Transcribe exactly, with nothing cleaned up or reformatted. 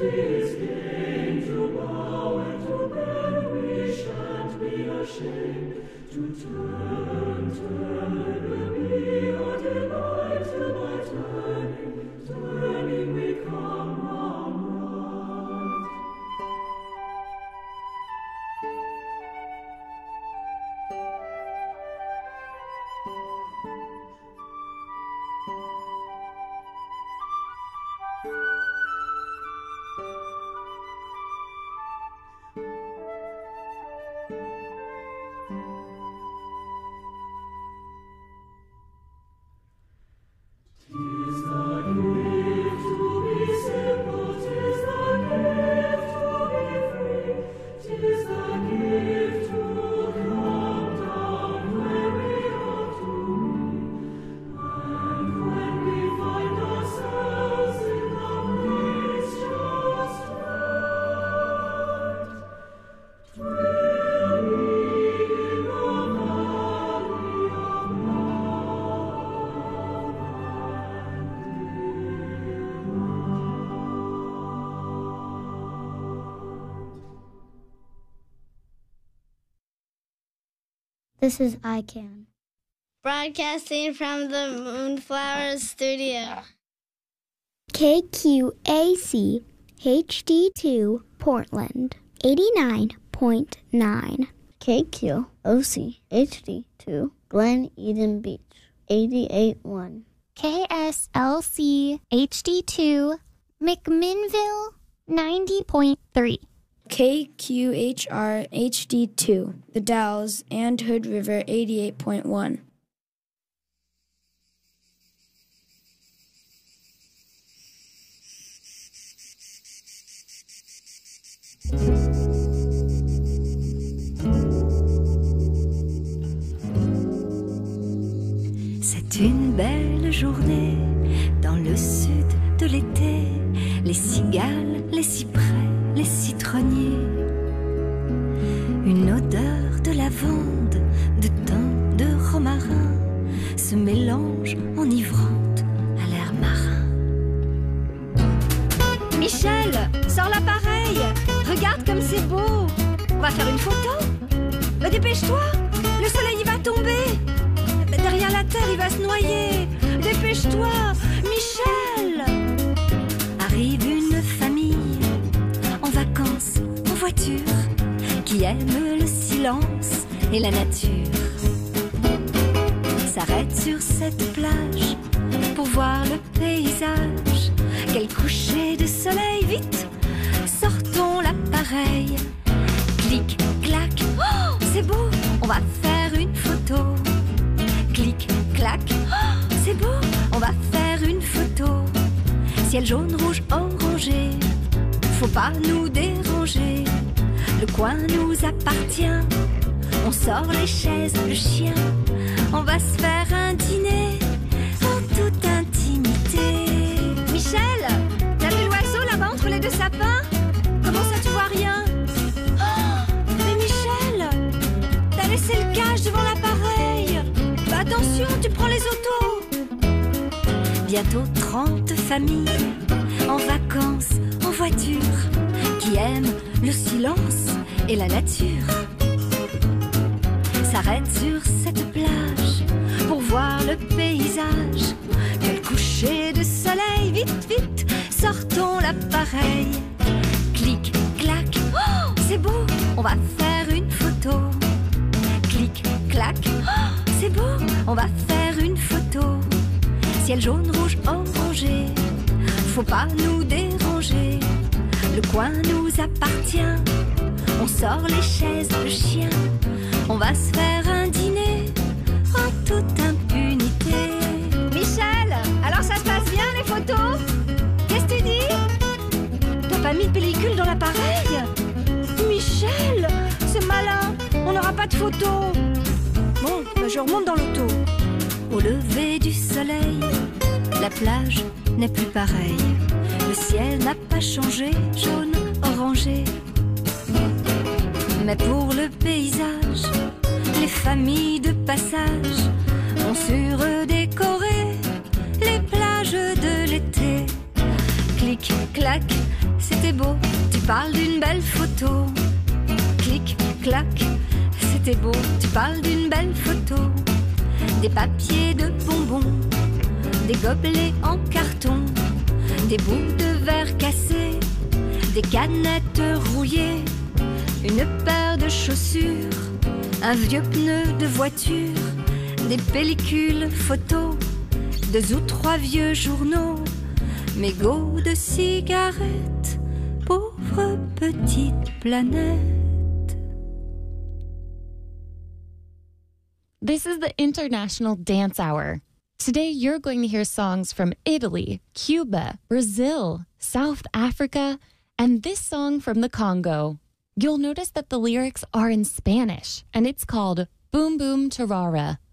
his game to bow and to bend, we shan't be ashamed to turn, turn, it will be our delight till by turning, turning we come round right. This is I CAN. Broadcasting from the Moonflower Studio. K Q A C H D two Portland, eighty-nine point nine. K Q O C H D two Glen Eden Beach, eighty-eight point one. K S L C H D two McMinnville, ninety point three. K Q H R H D two, The Dalles and Hood River, eighty-eight point one. C'est une belle journée dans le sud de l'été. Les cigales, les cyprès, les citronniers. Une odeur de lavande, de thym, de romarin se mélange enivrante à l'air marin. Michel, sors l'appareil. Regarde comme c'est beau. On va faire une photo. Bah, dépêche-toi, le soleil il va tomber. Bah, derrière la terre il va se noyer. Dépêche-toi, Michel. Arrive une famille en vacances, en voiture, qui aime le silence et la nature. S'arrête sur cette plage pour voir le paysage. Quel coucher de soleil, vite, sortons l'appareil. Clic, clac, oh, c'est beau, on va faire une photo. Clic, clac, oh, c'est beau, on va faire une photo. Ciel jaune, rouge, orangé, faut pas nous déranger. Le coin nous appartient, on sort les chaises, le chien. On va se faire un dîner en toute intimité. Michel, t'as vu l'oiseau là-bas entre les deux sapins? Comment ça tu vois rien? Oh, mais Michel, t'as laissé le cache devant l'appareil. Bah attention, tu prends les autos. Bientôt trente familles en vacances, en voiture, qui aiment le silence et la nature. S'arrête sur cette plage pour voir le paysage. Quel coucher de soleil, vite, vite, sortons l'appareil. Clic, clac, oh, c'est beau, on va faire une photo. Clic, clac, oh, c'est beau, on va faire une photo. Ciel jaune, rouge, orangé, faut pas nous déranger. Le coin nous appartient, on sort les chaises, le chien. On va se faire un dîner en toute impunité. Michel, alors ça se passe bien les photos? Qu'est-ce que tu dis? T'as pas mis de pellicule dans l'appareil? Michel, c'est malin, on n'aura pas de photos. Bon, bah je remonte dans l'auto. Au lever du soleil, la plage n'est plus pareille. Le ciel n'a pas changé, jaune, orangé. Mais pour le paysage, les familles de passage ont surdécoré les plages de l'été. Clic, clac, c'était c'était beau, tu parles d'une belle photo. Clic, clac, c'était beau, tu parles d'une belle photo. Des papiers de bonbons, des gobelets en carton, des bouts de verre cassés, des canettes rouillées, une paire de chaussures, un vieux pneu de voiture, des pellicules photos, deux ou trois vieux journaux, mégots de cigarettes, pauvre petite planète. This is the International Dance Hour. Today you're going to hear songs from Italy, Cuba, Brazil, South Africa, and this song from the Congo. You'll notice that the lyrics are in Spanish, and it's called Boom Boom Tarara.